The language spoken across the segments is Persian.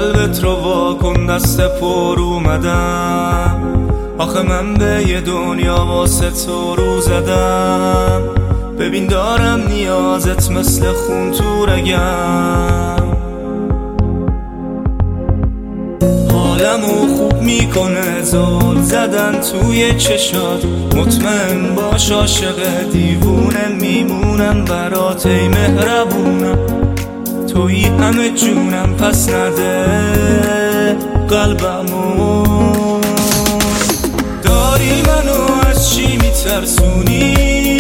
قلبت رو واکن دست پر اومدم. آخه من به یه دنیا واسه تو رو زدم. ببین دارم نیازت مثل خون تو رگم. حالمو خوب میکنه زل زدن توی چشات. مطمئن باش عاشق دیوونه میمونم برات ای مهربونم. تویی همه جونم پس نده قلبمو. داری منو از چی میترسونی؟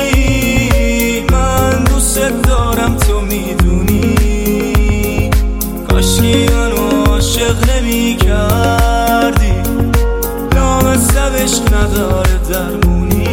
من دوست دارم تو میدونی. کاشکی منو عاشق نمی کردی. لامصب عشق نداره درمونی.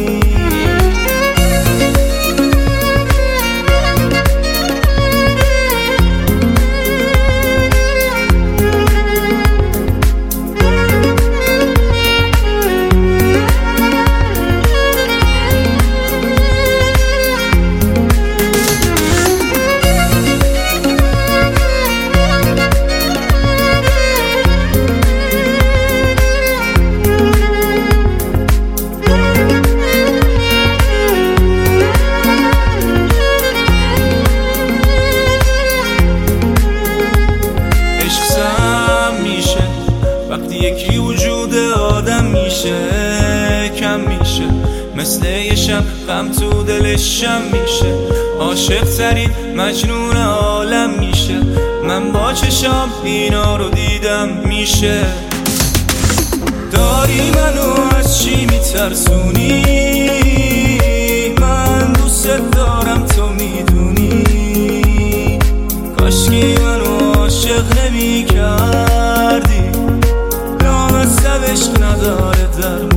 یکی وجود آدم میشه کم میشه. مثل یه شب غم تو دلش شم میشه. عاشق ترین مجنون عالم میشه. من با چشام اینا رو دیدم میشه. داری منو از چی میترسونی؟ من دوست دارم تو میدونی. کاشکی منو عاشق نمی کردی. لامصب عشق نداره در